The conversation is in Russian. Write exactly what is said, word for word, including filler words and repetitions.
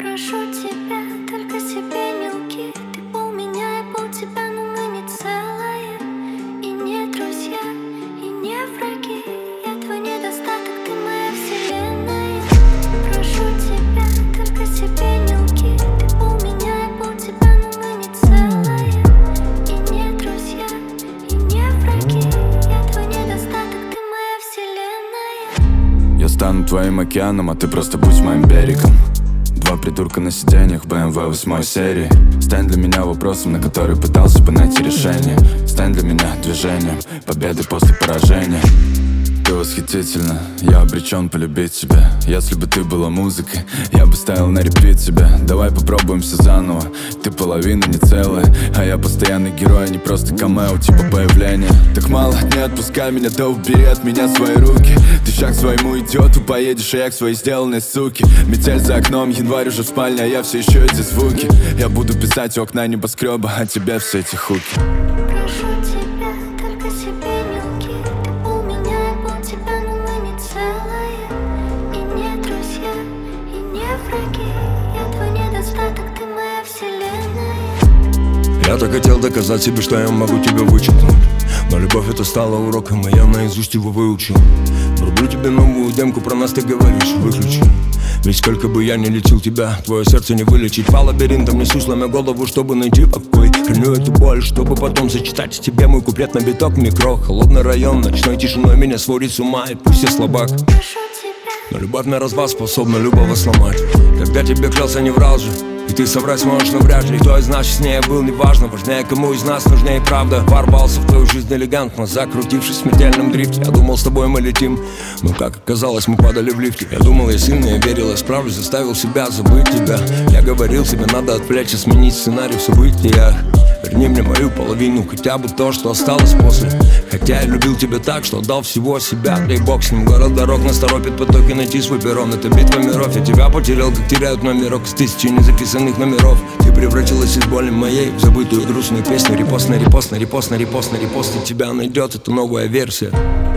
Прошу тебя, только себе не лги. Ты пол меня, я пол тебя, но мы не целые. И не друзья, и не враги. Я твой недостаток, ты моя вселенная. Прошу тебя, только себе не лги. Ты пол меня, я пол тебя, но мы не целые. И не друзья, и не враги. Я твой недостаток, ты моя вселенная. Я стану твоим океаном, а ты просто будь моим берегом. Два придурка на сиденьях бэ эм вэ восьмой серии. Стань для меня вопросом, на который пытался бы найти решение. Стань для меня движением победы после поражения. Ты восхитительна, я обречен полюбить тебя. Если бы ты была музыкой, я бы ставил на репит тебя. Давай попробуем все заново. Ты половина не целая, а я постоянный герой, а не просто камео, типа появления. Так мало, не отпускай меня, да убери от меня свои руки. Ты шаг к своему идиоту поедешь, а я к своей сделанной суке. Метель за окном, январь уже в спальне, а я все еще эти звуки. Я буду писать у окна небоскреба, а тебе все эти хуки. Прошу тебя, только себе не лги. Ты пол меня, я пол тебя, но мы не целые. И не друзья, и не враги. Я твой недостаток, ты моя вселенная. Я так хотел доказать себе, что я могу тебя вычеркнуть, но любовь это стала уроком, и я наизусть его выучил. Врублю тебе новую демку, про нас ты говоришь, выключи. Ведь сколько бы я ни лечил тебя, твое сердце не вылечить. По лабиринтам несу, сломя голову, чтобы найти покой. Храню эту боль, чтобы потом зачитать тебе мой куплет на биток микро. Холодный район, ночной тишиной меня сводит с ума, и пусть я слабак. Прошу тебя, Но любовь на развал способна любого сломать. Когда тебе клялся, не врал же, и ты соврать сможешь, но вряд ли. Кто из нас честнее был, неважно. Важнее, кому из нас нужнее правда. Ворвался в твою жизнь элегантно, закрутившись в смертельном дрифте. Я думал, с тобой мы летим, но как оказалось, мы падали в лифте. Я думал, я сильный, я верил, я справлюсь, заставил себя забыть тебя. Я говорил себе, надо отвлечься, сменить сценарий в событиях. Верни мне мою половину, хотя бы то, что осталось после. Хотя я любил тебя так, что отдал всего себя. Да и бог с ним, город дорог нас торопит потоки, найти свой перрон. Это битва миров, я тебя потерял, как теряют номерок с тысячи незаписанных номеров. Ты превратилась из боли моей в забытую грустную песню. Репост на репост на репост на репост на репост, и тебя найдет эта новая версия.